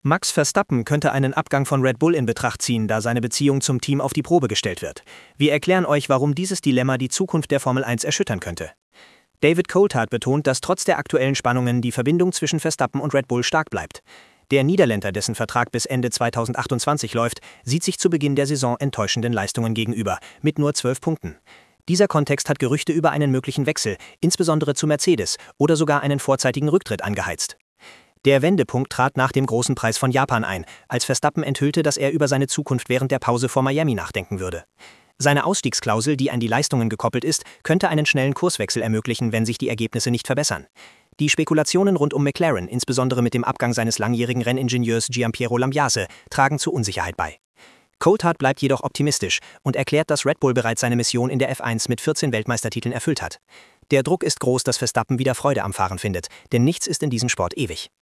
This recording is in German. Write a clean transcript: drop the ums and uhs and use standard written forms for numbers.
Max Verstappen könnte einen Abgang von Red Bull in Betracht ziehen, da seine Beziehung zum Team auf die Probe gestellt wird. Wir erklären euch, warum dieses Dilemma die Zukunft der Formel 1 erschüttern könnte. David Coulthard betont, dass trotz der aktuellen Spannungen die Verbindung zwischen Verstappen und Red Bull stark bleibt. Der Niederländer, dessen Vertrag bis Ende 2028 läuft, sieht sich zu Beginn der Saison enttäuschenden Leistungen gegenüber, mit nur 12 Punkten. Dieser Kontext hat Gerüchte über einen möglichen Wechsel, insbesondere zu Mercedes, oder sogar einen vorzeitigen Rücktritt angeheizt. Der Wendepunkt trat nach dem Großen Preis von Japan ein, als Verstappen enthüllte, dass er über seine Zukunft während der Pause vor Miami nachdenken würde. Seine Ausstiegsklausel, die an die Leistungen gekoppelt ist, könnte einen schnellen Kurswechsel ermöglichen, wenn sich die Ergebnisse nicht verbessern. Die Spekulationen rund um McLaren, insbesondere mit dem Abgang seines langjährigen Renningenieurs Gianpiero Lambiase, tragen zur Unsicherheit bei. Coulthard bleibt jedoch optimistisch und erklärt, dass Red Bull bereits seine Mission in der F1 mit 14 Weltmeistertiteln erfüllt hat. Der Druck ist groß, dass Verstappen wieder Freude am Fahren findet, denn nichts ist in diesem Sport ewig.